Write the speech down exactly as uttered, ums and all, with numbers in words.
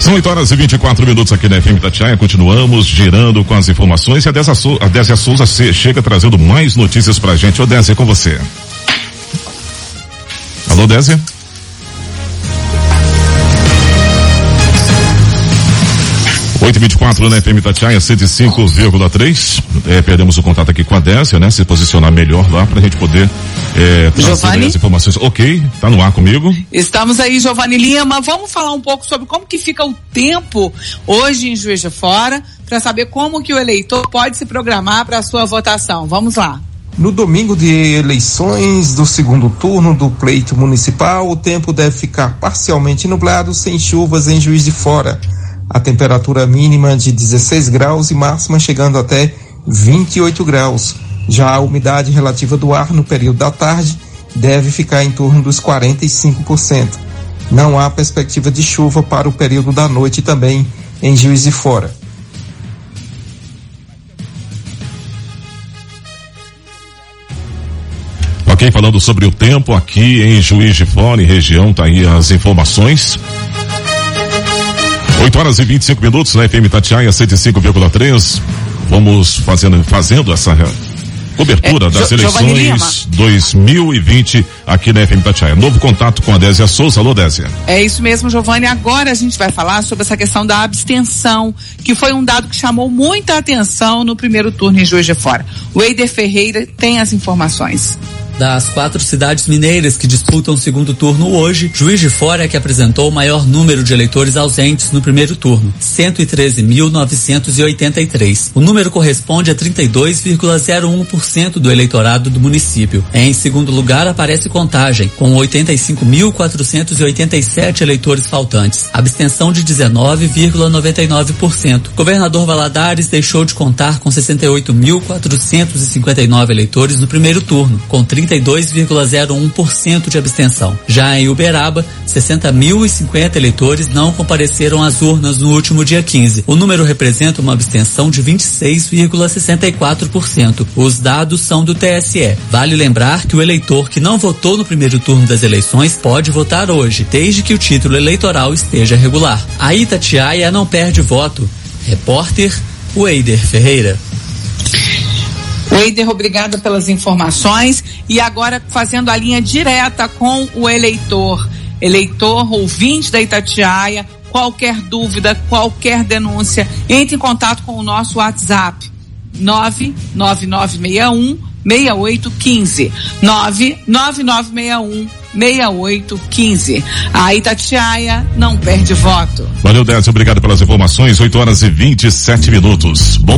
São oito horas e vinte e quatro minutos aqui na F M Itatiaia. Continuamos girando com as informações e a Désia, Sou- a Désia Souza chega trazendo mais notícias pra gente. Ô Désia, é com você. Alô, Désia? oito e vinte e quatro na F M Itatiaia, cento e cinco vírgula três. É, perdemos o contato aqui com a Désia, né? Se posicionar melhor lá pra gente poder é, trazer as informações. Ok, tá no ar comigo. Estamos aí, Giovanni Lima. Vamos falar um pouco sobre como que fica o tempo hoje em Juiz de Fora, para saber como que o eleitor pode se programar para a sua votação. Vamos lá. No domingo de eleições do segundo turno do pleito municipal, o tempo deve ficar parcialmente nublado, sem chuvas em Juiz de Fora. A temperatura mínima de dezesseis graus e máxima chegando até vinte e oito graus. Já a umidade relativa do ar no período da tarde deve ficar em torno dos quarenta e cinco por cento. Não há perspectiva de chuva para o período da noite também em Juiz de Fora. Ok, falando sobre o tempo aqui em Juiz de Fora e região, tá aí as informações. oito horas e vinte e cinco minutos na F M Itatiaia, cento e cinco vírgula três. Vamos fazendo, fazendo essa cobertura é, das jo, eleições dois mil e vinte aqui na F M Itatiaia. Novo contato com a Désia Souza. Alô, Désia. É isso mesmo, Giovanni. Agora a gente vai falar sobre essa questão da abstenção, que foi um dado que chamou muita atenção no primeiro turno em Juiz de Fora. O Eider Ferreira tem as informações. Das quatro cidades mineiras que disputam o segundo turno hoje, Juiz de Fora é que apresentou o maior número de eleitores ausentes no primeiro turno, cento e treze mil novecentos e oitenta e três. O número corresponde a trinta e dois vírgula zero um por cento do eleitorado do município. Em segundo lugar aparece Contagem, com oitenta e cinco mil quatrocentos e oitenta e sete eleitores faltantes, abstenção de dezenove vírgula noventa e nove por cento. Governador Valadares deixou de contar com sessenta e oito mil quatrocentos e cinquenta e nove eleitores no primeiro turno, com trinta e dois vírgula zero um por cento de abstenção. Já em Uberaba, sessenta mil e cinquenta eleitores não compareceram às urnas no último dia quinze. O número representa uma abstenção de vinte e seis vírgula sessenta e quatro por cento. Os dados são do T S E. Vale lembrar que o eleitor que não votou no primeiro turno das eleições pode votar hoje, desde que o título eleitoral esteja regular. A Itatiaia não perde voto. Repórter, o Eider Ferreira. Eider, obrigada pelas informações. E agora fazendo a linha direta com o eleitor. Eleitor, ouvinte da Itatiaia, qualquer dúvida, qualquer denúncia, entre em contato com o nosso WhatsApp. nove nove nove seis um seis oito um cinco. nove nove nove seis um seis oito um cinco. A Itatiaia não perde voto. Valeu, Désia. Obrigado pelas informações. oito horas e vinte e sete minutos. Bom